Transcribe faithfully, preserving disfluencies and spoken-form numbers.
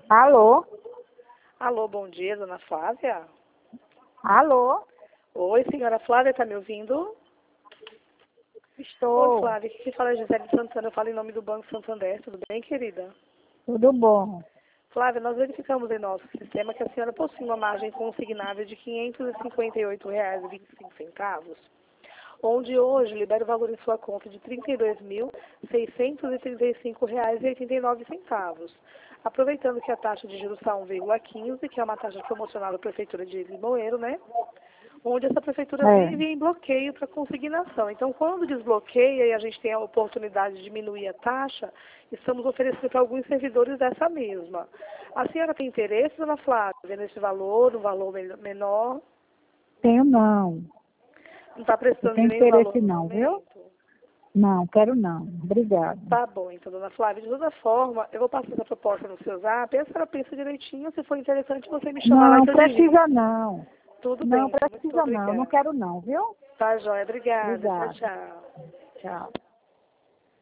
Alô? Alô, bom dia, dona Flávia. Alô? Oi, senhora Flávia, tá me ouvindo? Estou. Oi, Flávia, aqui que fala é Gisele Santana, eu falo em nome do Banco Santander, tudo bem, querida? Tudo bom? Flávia, nós verificamos em nosso sistema que a senhora possui uma margem consignável de quinhentos e cinquenta e oito reais e vinte e cinco centavos, onde hoje libera o valor em sua conta de trinta e dois mil, seiscentos e trinta e cinco reais e oitenta e nove centavos. Aproveitando que a taxa de juros está um vírgula quinze, que é uma taxa promocional da Prefeitura de Limoeiro, né? Onde essa prefeitura É. vive em bloqueio para consignação. Então, quando desbloqueia e a gente tem a oportunidade de diminuir a taxa, estamos oferecendo para alguns servidores dessa mesma. A senhora tem interesse, dona Flávia, nesse valor, um valor menor? Tenho não. Não está Não precisando de tenho nenhum valor interesse no não, viu? momento? Não, quero não. Obrigada. Tá bom, então, dona Flávia, de toda forma, eu vou passar essa proposta no seu zap, e a senhora pensa direitinho, se for interessante, você me chama lá Não que eu divido. precisa não. Tudo Não bem, então, muito precisa não. Não obrigada. quero não, viu? Tá, joia, obrigada. Tchau, Obrigada. tchau. Tchau.